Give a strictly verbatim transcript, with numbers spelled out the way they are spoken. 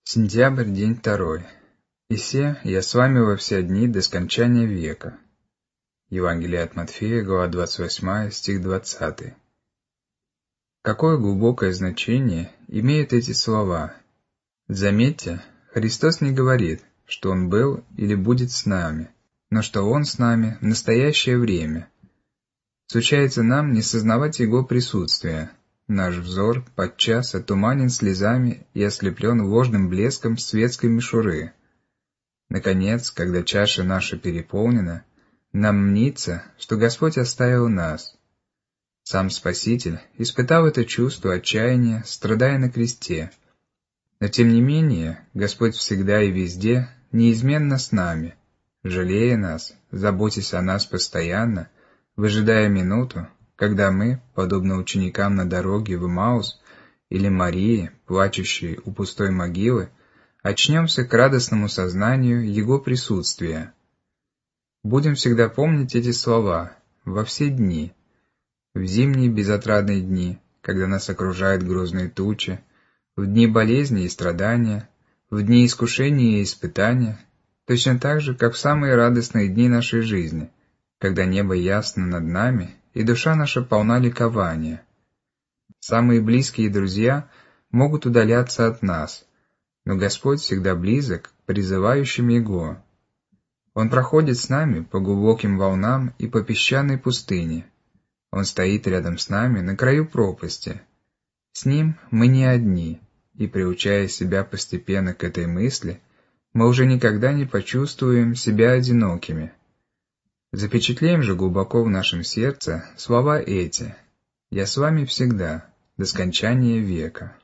Сентябрь, день второй. «И се, я с вами во все дни до скончания века». Евангелие от Матфея, глава двадцать восьмая, стих двадцатый. Какое глубокое значение имеют эти слова? Заметьте, Христос не говорит, что Он был или будет с нами, но что Он с нами в настоящее время. Случается нам не сознавать Его присутствия. Наш взор подчас отуманен слезами и ослеплен ложным блеском светской мишуры. Наконец, когда чаша наша переполнена, нам мнится, что Господь оставил нас. Сам Спаситель испытал это чувство отчаяния, страдая на кресте. Но тем не менее, Господь всегда и везде неизменно с нами, жалея нас, заботясь о нас постоянно, выжидая минуту, когда мы, подобно ученикам на дороге в Эмаус или Марии, плачущей у пустой могилы, очнемся к радостному сознанию Его присутствия. Будем всегда помнить эти слова во все дни, в зимние безотрадные дни, когда нас окружают грозные тучи, в дни болезни и страдания, в дни искушения и испытания, точно так же, как в самые радостные дни нашей жизни, когда небо ясно над нами и душа наша полна ликования. Самые близкие друзья могут удаляться от нас, но Господь всегда близок к призывающим Его. Он проходит с нами по глубоким волнам и по песчаной пустыне. Он стоит рядом с нами на краю пропасти. С Ним мы не одни, и, приучая себя постепенно к этой мысли, мы уже никогда не почувствуем себя одинокими. Запечатлеем же глубоко в нашем сердце слова эти: «Я с вами всегда, до скончания века».